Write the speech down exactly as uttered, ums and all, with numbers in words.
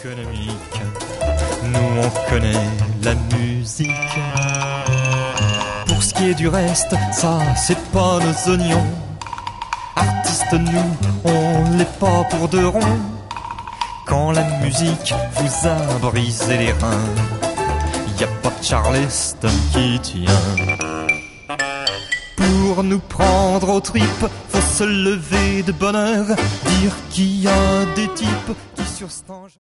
économique, nous on connaît la musique. Pour ce qui est du reste, ça c'est pas nos oignons. Artistes nous, on l'est pas pour de rond. Quand la musique vous a brisé les reins, y a pas de Charleston qui tient. Pour nous prendre aux tripes, faut se lever de bonne heure, dire qu'il y a des types qui sur cet